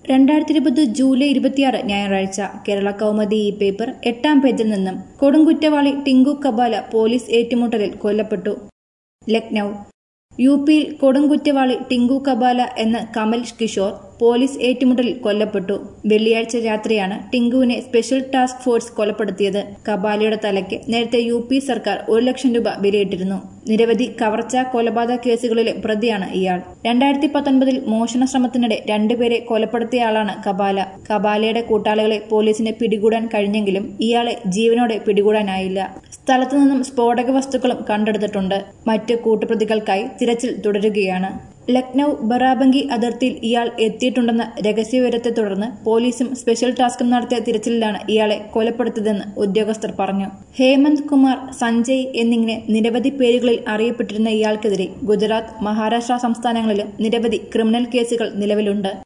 2020 July 26 ഞായറാഴ്ച കേരള കൗമുദി ഈ paper 8-ാം പേജിൽ നിന്നും കൊടുംകുറ്റവാളി ടിങ്കു കബാല പോലീസ് ഏറ്റുമുട്ടലിൽ കൊല്ലപ്പെട്ടു. ലക്നൌ യുപിയിൽ കൊടുംകുറ്റവാളി ടിങ്കു കബാല എന്ന കമൽ കിഷോർ പോലീസ് ഏറ്റുമുട്ടലിൽ കൊല്ലപ്പെട്ടു. വെള്ളിയാഴ്ച രാത്രിയാണ് ടിങ്കുവിനെ സ്പെഷ്യൽ ടാസ്ക് ഫോഴ്സ് കൊലപ്പെടുത്തിയത്. കബാലയുടെ തലയ്ക്ക് നേരത്തെ യുപി സർക്കാർ 1 ലക്ഷം രൂപ വിലയിട്ടിരുന്നു. നിരവധി കവർച്ച കൊലപാതക കേസുകളിലെ പ്രതിയാണ് ഇയാൾ. 2019 മോഷണ ശ്രമത്തിനിടെ 2 പേരെ കൊലപ്പെടുത്തിയയാളാണ് കബാല. കബാലയുടെ കൂട്ടാളികളെ പോലീസിന് പിടികൂടാൻ കഴിഞ്ഞെങ്കിലും ഇയാളെ ജീവനോടെ പിടികൂടാനായില്ല. സ്ഥലത്തുനിന്നും സ്ഫോടക വസ്തുക്കളും കണ്ടെടുത്തിട്ടുണ്ട്. മറ്റ് കൂട്ടുപ്രതികൾക്കായി തിരച്ചിൽ തുടരുകയാണ്. ലക്നൌ ബറാബങ്കി അതിർത്തിയിൽ ഇയാൾ എത്തിയിട്ടുണ്ടെന്ന രഹസ്യവിവരത്തെ തുടർന്ന് പോലീസും സ്പെഷ്യൽ ടാസ്കും നടത്തിയ തിരച്ചിലിലാണ് ഇയാളെ കൊലപ്പെടുത്തിയതെന്ന് ഉദ്യോഗസ്ഥർ പറഞ്ഞു. ഹേമന്ത് കുമാർ, സഞ്ജയ് എന്നിങ്ങനെ നിരവധി പേരുകളിൽ അറിയപ്പെട്ടിരുന്ന ഇയാൾക്കെതിരെ ഗുജറാത്ത്, മഹാരാഷ്ട്ര സംസ്ഥാനങ്ങളിലും നിരവധി ക്രിമിനൽ കേസുകൾ നിലവിലുണ്ട്.